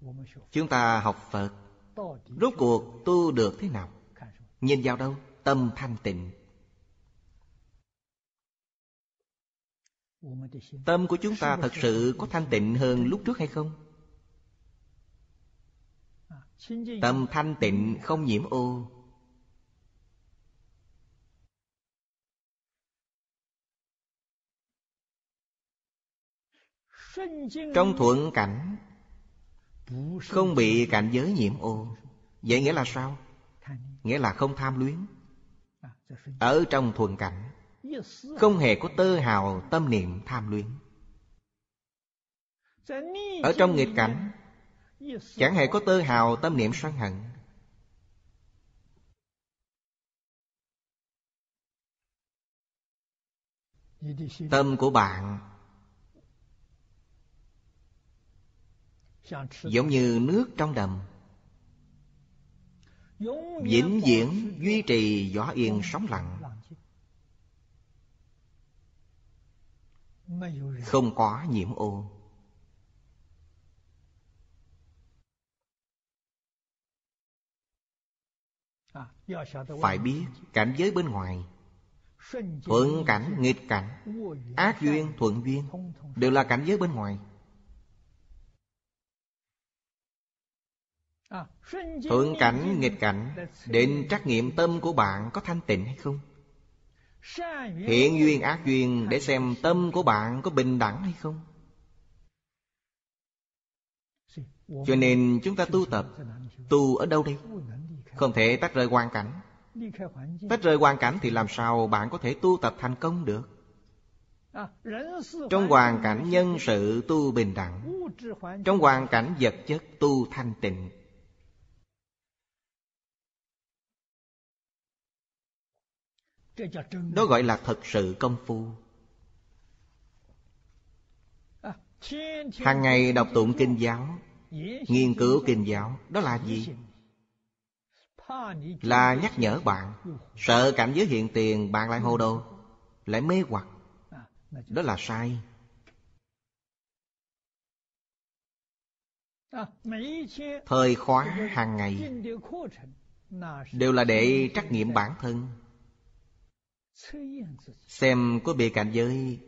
Chúng ta học Phật, rốt cuộc tu được thế nào? Nhìn vào đâu? Tâm thanh tịnh. Tâm của chúng ta thật sự có thanh tịnh hơn lúc trước hay không? Tâm thanh tịnh không nhiễm ô. Trong thuận cảnh không bị cảnh giới nhiễm ô. Vậy nghĩa là sao? Nghĩa là không tham luyến. Ở trong thuận cảnh không hề có tơ hào tâm niệm tham luyến. Ở trong nghịch cảnh chẳng hề có tơ hào tâm niệm sân hận. Tâm của bạn giống như nước trong đầm, vĩnh viễn duy trì gió yên sóng lặng, không có nhiễm ô. Phải biết cảnh giới bên ngoài, thuận cảnh, nghịch cảnh, ác duyên, thuận duyên, đều là cảnh giới bên ngoài. Thuận cảnh, nghịch cảnh đến trắc nghiệm tâm của bạn có thanh tịnh hay không. Thiện duyên, ác duyên để xem tâm của bạn có bình đẳng hay không. Cho nên chúng ta tu tập, tu ở đâu đây? Không thể tách rời hoàn cảnh. Tách rời hoàn cảnh thì làm sao bạn có thể tu tập thành công được? Trong hoàn cảnh nhân sự tu bình đẳng, trong hoàn cảnh vật chất tu thanh tịnh. Đó gọi là thật sự công phu. Hàng ngày đọc tụng kinh giáo, nghiên cứu kinh giáo, đó là gì? Là nhắc nhở bạn, sợ cảnh giới hiện tiền bạn lại hồ đồ, lại mê hoặc. Đó là sai. Thời khóa hàng ngày đều là để trắc nghiệm bản thân, xem có bị cảnh giới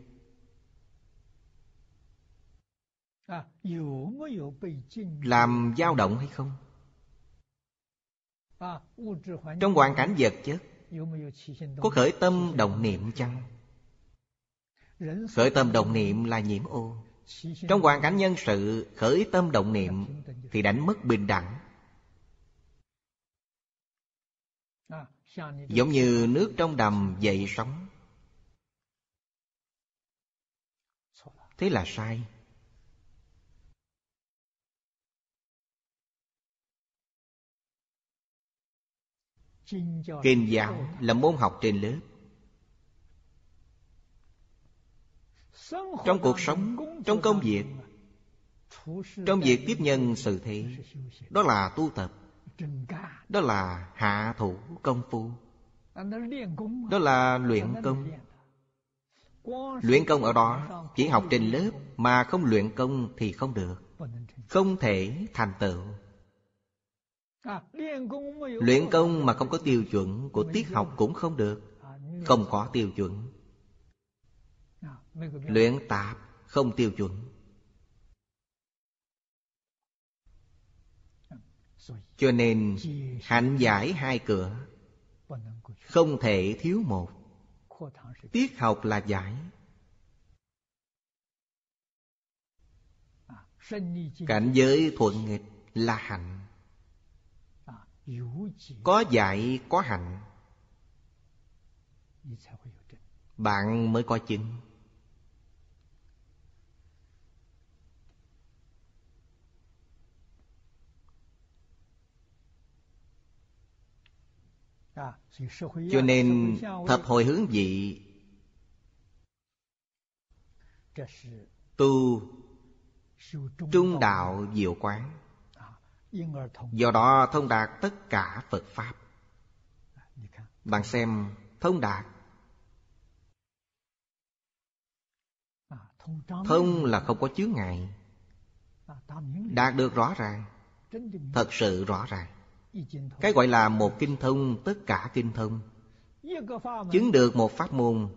làm dao động hay không. Trong hoàn cảnh vật chất có khởi tâm động niệm chăng? Khởi tâm động niệm là nhiễm ô. Trong hoàn cảnh nhân sự khởi tâm động niệm thì đánh mất bình đẳng. Giống như nước trong đầm dậy sóng. Thế là sai. Kinh giáo là môn học trên lớp. Trong cuộc sống, trong công việc, trong việc tiếp nhân xử thế, đó là tu tập, đó là hạ thủ công phu, đó là luyện công. Luyện công ở đó chỉ học trên lớp mà không luyện công thì không được, không thể thành tựu. Luyện công mà không có tiêu chuẩn của tiết học cũng không được. Không có tiêu chuẩn. Luyện tạp không tiêu chuẩn. Cho nên hạnh giải hai cửa, không thể thiếu một. Tiết học là giải, cảnh giới thuận nghịch là hạnh. Có giải có hạnh, bạn mới có chứng. Cho nên thập hồi hướng vị tu trung đạo diệu quán, do đó thông đạt tất cả Phật Pháp. Bạn xem thông đạt. Thông là không có chướng ngại. đạt được rõ ràng, thật sự rõ ràng. Cái gọi là một kinh thông, tất cả kinh thông. Chứng được một pháp môn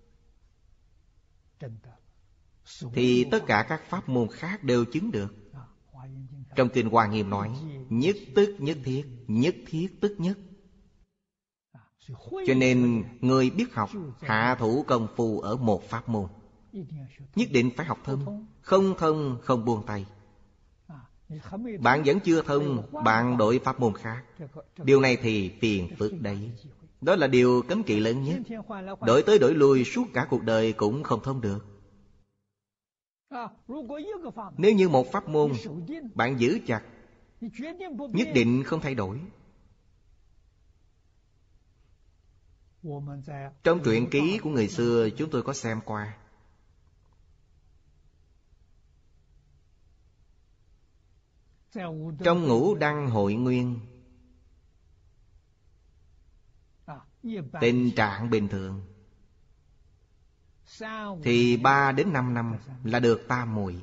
thì tất cả các pháp môn khác đều chứng được. Trong kinh Hoa Nghiêm nói, nhất tức nhất thiết, nhất thiết tức nhất. Cho nên người biết học hạ thủ công phu ở một pháp môn, nhất định phải học thông. Không thông không buông tay. Bạn vẫn chưa thông, bạn đổi pháp môn khác, điều này thì phiền phức đấy. Đó là điều cấm kỵ lớn nhất. Đổi tới đổi lui suốt cả cuộc đời cũng không thông được. Nếu như một pháp môn bạn giữ chặt, nhất định không thay đổi. Trong truyện ký của người xưa chúng tôi có xem qua. Trong Ngũ Đăng Hội Nguyên, tình trạng bình thường thì 3 đến 5 năm là được tam muội.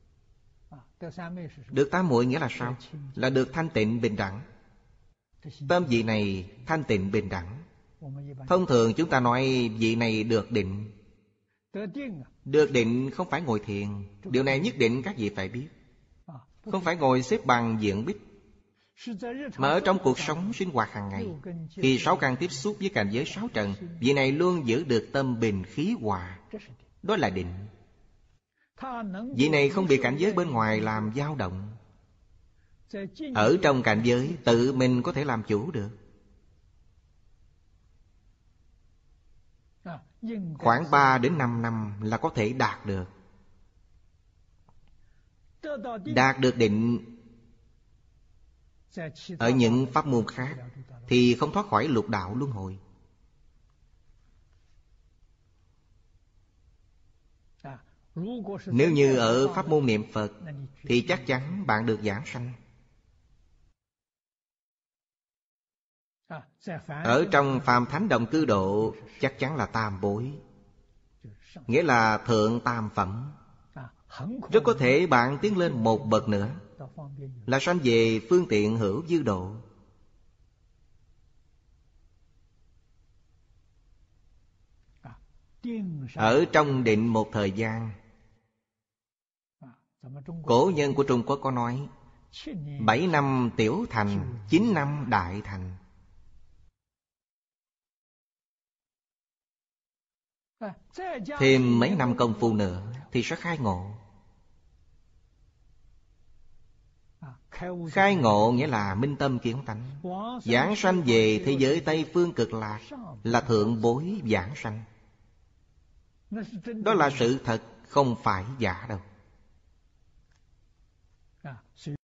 Được tam muội nghĩa là sao? Là được thanh tịnh bình đẳng. Tâm vị này thanh tịnh bình đẳng. Thông thường chúng ta nói vị này được định. Được định không phải ngồi thiền. Điều này nhất định các vị phải biết. Không phải ngồi xếp bằng diện bích, mà ở trong cuộc sống sinh hoạt hàng ngày, khi sáu căn tiếp xúc với cảnh giới sáu trần, vị này luôn giữ được tâm bình khí hòa. Đó là định. Vị này không bị cảnh giới bên ngoài làm dao động. Ở trong cảnh giới tự mình có thể làm chủ được. Khoảng 3 đến 5 năm là có thể đạt được. Đạt được định ở những pháp môn khác thì không thoát khỏi lục đạo luân hồi. Nếu như ở pháp môn niệm Phật thì chắc chắn bạn được giảng sanh. Ở trong phàm thánh đồng cư độ chắc chắn là tam bối, nghĩa là thượng tam phẩm. Rất có thể bạn tiến lên một bậc nữa là sanh về phương tiện hữu dư độ. Ở trong định một thời gian, cổ nhân của Trung Quốc có nói 7 năm tiểu thành, 9 năm đại thành. Thêm mấy năm công phu nữa thì sẽ khai ngộ. Khai ngộ nghĩa là minh tâm kiến tánh. Giảng sanh về thế giới Tây Phương Cực Lạc là thượng bối giảng sanh. Đó là sự thật, không phải giả đâu.